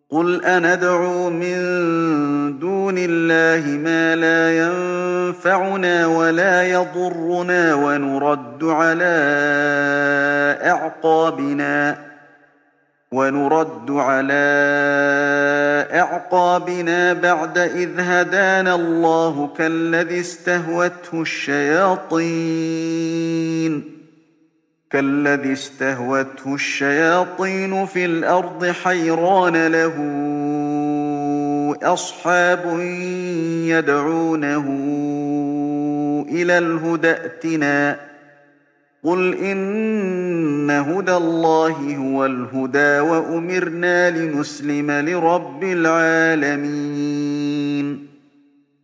قُلْ أَنَدْعُو مِن دُونِ اللَّهِ مَا لَا يَنفَعُنَا وَلَا يَضُرُّنَا وَنُرَدُّ عَلَىٰ أَعْقَابِنَا بَعْدَ إِذْ هَدَانَا اللَّهُ كَالَّذِي اسْتَهْوَتْهُ الشَّيَاطِينُ فِي الْأَرْضِ حَيْرَانَ لَهُ أَصْحَابٌ يَدْعُونَهُ إِلَى الْهُدَى ائْتِنَا ۗ قُلْ إِنَّ هُدَى اللَّهِ هُوَ الْهُدَىٰ وَأُمِرْنَا لِنُسْلِمَ لِرَبِّ الْعَالَمِينَ